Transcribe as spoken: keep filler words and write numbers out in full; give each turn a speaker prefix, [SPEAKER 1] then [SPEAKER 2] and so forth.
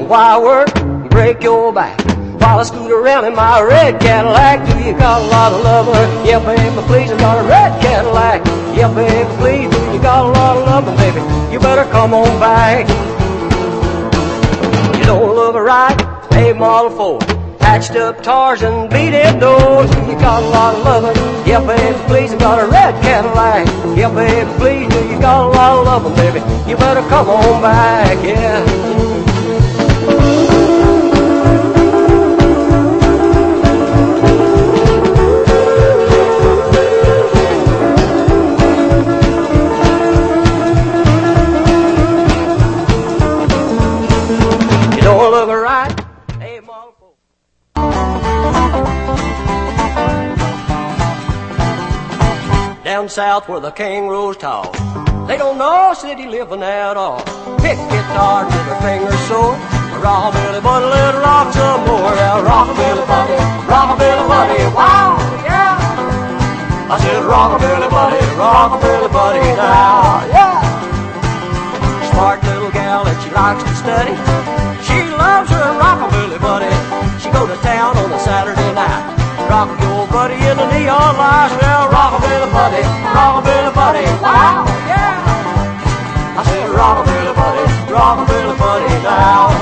[SPEAKER 1] while I work and break your back. While I scoot around in my red Cadillac, do you got a lot of lovin'? Yeah, baby, please, I got a red Cadillac. Yeah, baby, please, do you got a lot of lovin', baby? You better come on back. You don't look right, late model Ford, patched up tires and beat-in doors. Do you got a lot of lovin'? Yeah, baby, please, I got a red Cadillac. Yeah, baby, please, do you got a lot of lovin', baby? You better come on back, yeah. Down south where the kangaroos talk, they don't know city living at all. Pick guitar till their fingers sore. Rockabilly buddy, let it rock some more. Yeah, rockabilly buddy, rockabilly buddy, wow, yeah. I said rockabilly buddy, rockabilly buddy now, yeah. Smart little gal that she likes to study. She loves her rockabilly buddy. She go to town on a Saturday night. Rock your buddy in the neon lights. Well, rockabilly buddy, rockabilly buddy, wow, yeah. I said rockabilly buddy, rockabilly buddy now.